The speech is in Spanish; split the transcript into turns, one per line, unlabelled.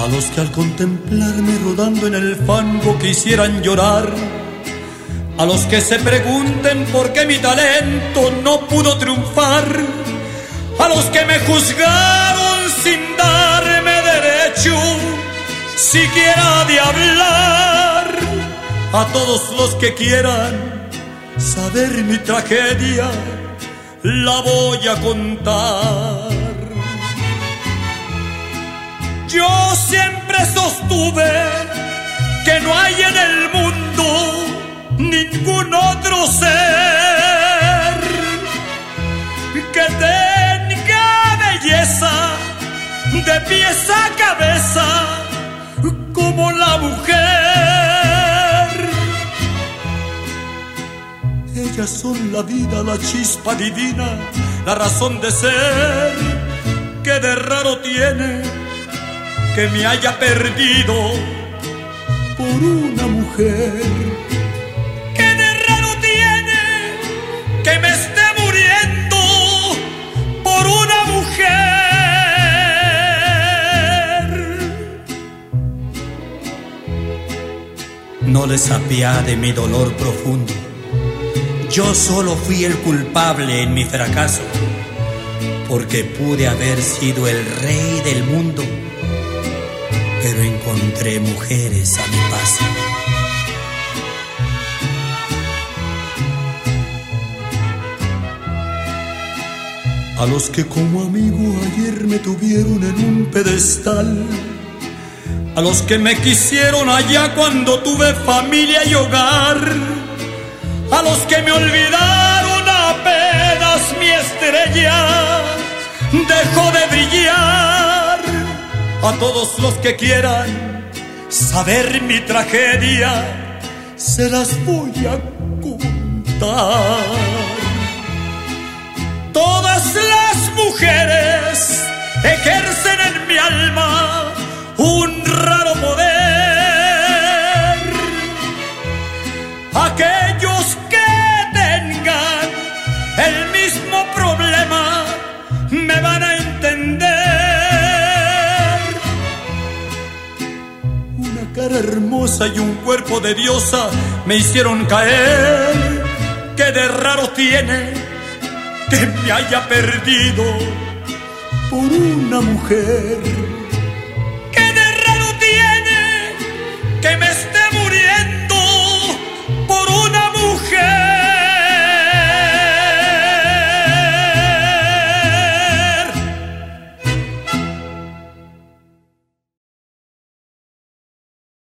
los que al contemplarme rodando en el fango quisieran llorar, a los que se pregunten por qué mi talento no pudo triunfar, a los que me juzgaron sin darme derecho siquiera de hablar, a todos los que quieran saber mi tragedia, la voy a contar. Yo siempre sostuve que no hay en el mundo ningún otro ser que tenga belleza de pies a cabeza como la mujer. Ellas son la vida, la chispa divina, la razón de ser que de raro tiene que me haya perdido por una mujer. Que de raro tiene que me esté muriendo por una mujer. No les apiade mi dolor profundo. Yo solo fui el culpable en mi fracaso, porque pude haber sido el rey del mundo, pero encontré mujeres a mi paso. A los que como amigo ayer me tuvieron en un pedestal, a los que me quisieron allá cuando tuve familia y hogar, a los que me olvidaron apenas mi estrella dejó de brillar, a todos los que quieran saber mi tragedia, se las voy a contar. Todas las mujeres ejercen en mi alma un raro poder. Aquellos que tengan el mismo problema me van a entender. Una cara hermosa y un cuerpo de diosa me hicieron caer. Que de raro tiene que me haya perdido por una mujer.